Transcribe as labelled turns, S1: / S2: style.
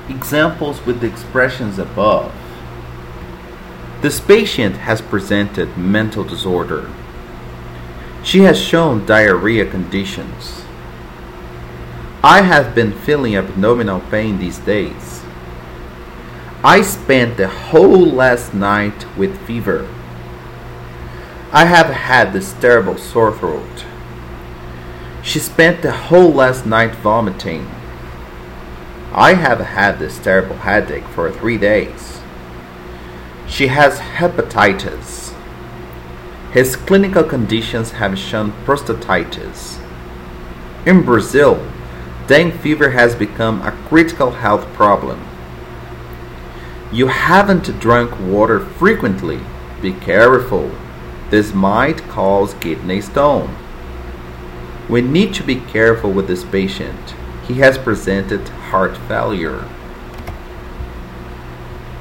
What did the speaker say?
S1: Examples with the expressions above. This patient has presented mental disorder. She has shown diarrhea conditions. I have been feeling abdominal pain these days. I spent the whole last night with fever. I have had this terrible sore throat. She spent the whole last night vomiting. I have had this terrible headache for 3 days. She has hepatitis. His clinical conditions have shown prostatitis. In Brazil, dengue fever has become a critical health problem. You haven't drunk water frequently. Be careful. This might cause kidney stone. We need to be careful with this patient. He has presented heart failure.